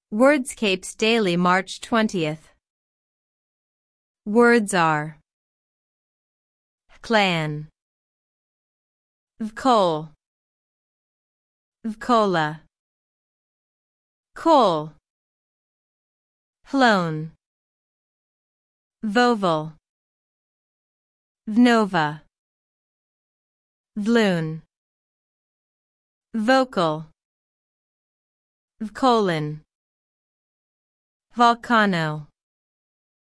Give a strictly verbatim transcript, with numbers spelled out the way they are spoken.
Wordscapes Daily, March twentieth. Words are clan, vkol, vkola, kol, flown, vovel, vnova, vloon, vocal, vkolon, volcano.